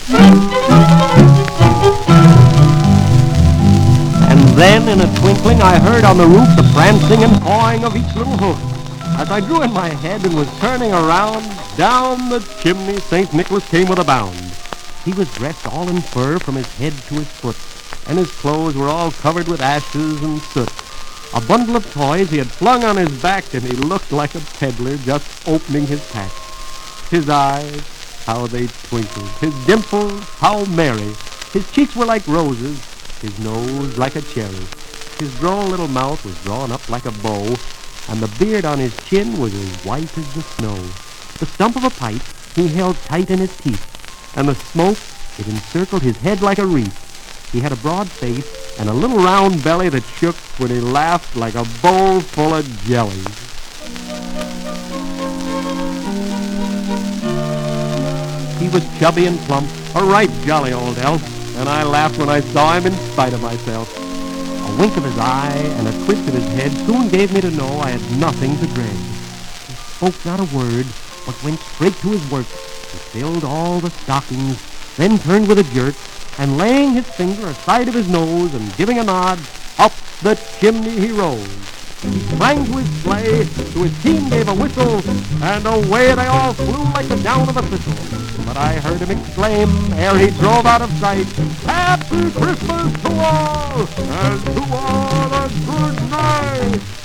And then, in a twinkling, I heard on the roof the prancing and pawing of each little hoof. As I drew in my head and was turning around, down the chimney St. Nicholas came with a bound. He was dressed all in fur from his head to his foot, and his clothes were all covered with ashes and soot. A bundle of toys he had flung on his back, and he looked like a peddler just opening his pack. His eyes, how they twinkled. His dimples, how merry. His cheeks were like roses, his nose like a cherry. His droll little mouth was drawn up like a bow, and the beard on his chin was as white as the snow. The stump of a pipe he held tight in his teeth, and the smoke, it encircled his head like a wreath. He had a broad face and a little round belly that shook when he laughed like a bowl full of jelly. He was chubby and plump, a right jolly old elf, and I laughed when I saw him in spite of myself. A wink of his eye and a twist of his head soon gave me to know I had nothing to dread. He spoke not a word, but went straight to his work. He filled all the stockings, then turned with a jerk, and laying his finger aside of his nose and giving a nod, up the chimney he rose. He sprang to his sleigh, to his team gave a whistle, and away they all flew like the down of a thistle. But I heard him exclaim, ere he drove out of sight, "Happy Christmas to all, and to all a good night!"